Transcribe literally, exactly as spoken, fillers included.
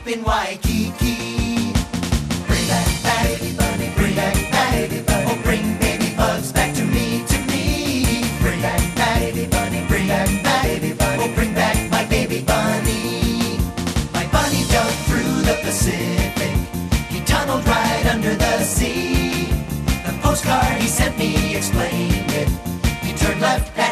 up in Waikiki. Bring back baby bunny, bring back baby bunny. Oh, bring baby bugs back to me, to me. Bring back baby bunny, bring back baby bunny. Oh, bring back my baby bunny. My bunny dug through the Pacific. He tunneled right under the sea. The postcard he sent me explained it. He turned left